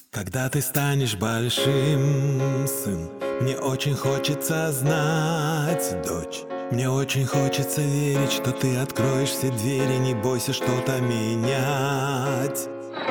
Когда ты станешь большим, сын, мне очень хочется знать, дочь. Мне очень хочется верить, что ты откроешь все двери, не бойся что-то менять.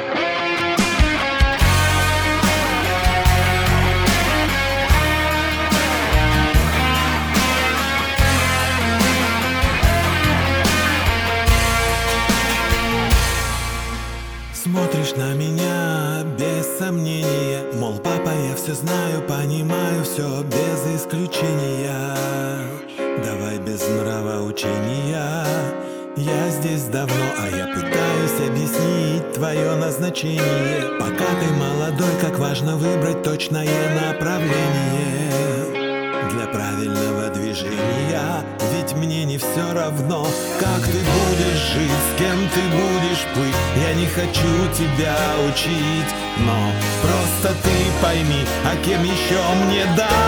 Смотришь на меня без сомнения, мол, папа, я все знаю, понимаю все без исключения. Давай без нравоучения. Я здесь давно, а я пытаюсь объяснить твое назначение. Пока ты молодой, как важно выбрать точное направление для правильного движения. Ведь мне не все равно, как ты будешь жить, с кем ты будешь плыть. Я не хочу тебя учить, но просто ты пойми, а кем еще мне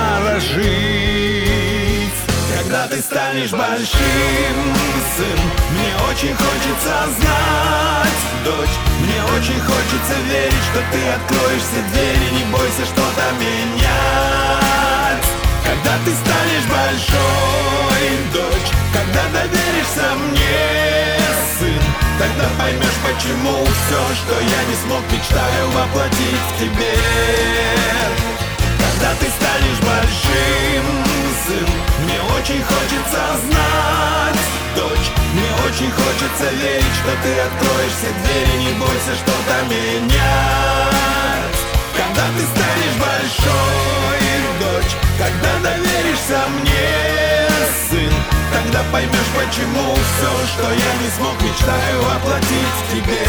дорожить. Когда ты станешь большим, сын, мне очень хочется знать, дочь. Мне очень хочется верить, что ты откроешь все двери, не бойся что-то менять. Когда ты станешь большой, дочь, когда доверишься мне, сын, тогда поймешь, почему все, что я не смог, мечтаю воплотить в тебе. Когда ты станешь большим, сын, мне очень хочется знать, дочь. Мне очень хочется верить, что ты откроешь все двери, не бойся что-то менять. Когда ты станешь большой, дочь, когда доверишься мне, сын, тогда поймешь, почему все, что я не смог, мечтаю воплотить в тебе.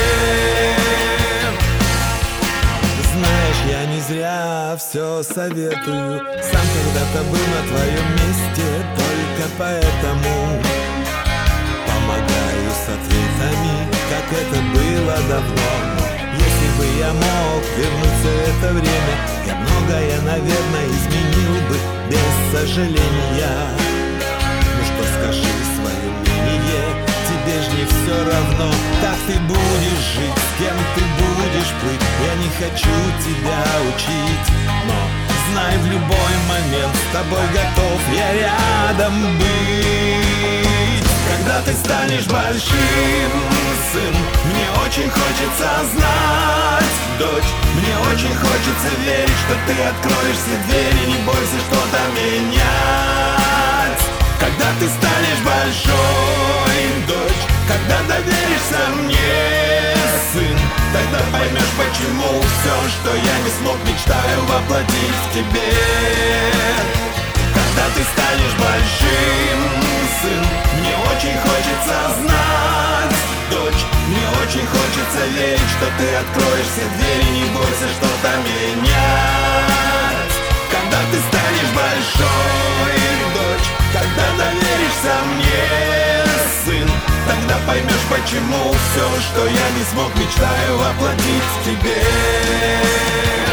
Знаешь, я не зря все советую, сам когда-то был на твоем месте, только поэтому помогаю с ответами, как это было давно. Если бы я мог вернуть все это время, я многое, наверное, изменил бы без сожаления. Ну что, скажи свое мнение, тебе ж не все равно, как ты будешь жить, с кем ты будешь плыть. Я не хочу тебя учить, но знай, в любой момент с тобой готов я рядом быть. Когда ты станешь большим, сын, мне очень хочется знать, дочь. Мне очень хочется верить, что ты откроешь все двери, не бойся что-то менять. Когда ты станешь большой, дочь, когда доверишься мне, сын, тогда поймешь, почему все, что я не смог, мечтаю воплотить в тебе. Когда ты станешь большим, сын, мне очень хочется знать, дочь. Мне очень хочется верить, что ты откроешь все двери, не бойся что-то менять. Когда ты станешь большой, дочь, когда доверишься мне, сын, тогда поймешь, почему все, что я не смог, мечтаю воплотить в тебе.